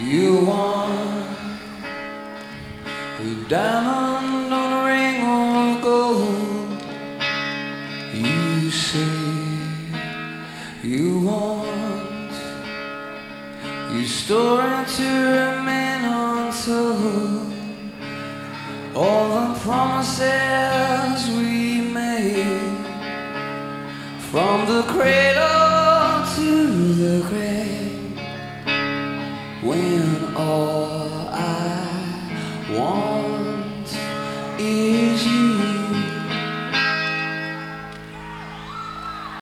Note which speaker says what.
Speaker 1: You want a diamond on a ring of gold. You say you want your story to remain untold. All the promises we made from the cradle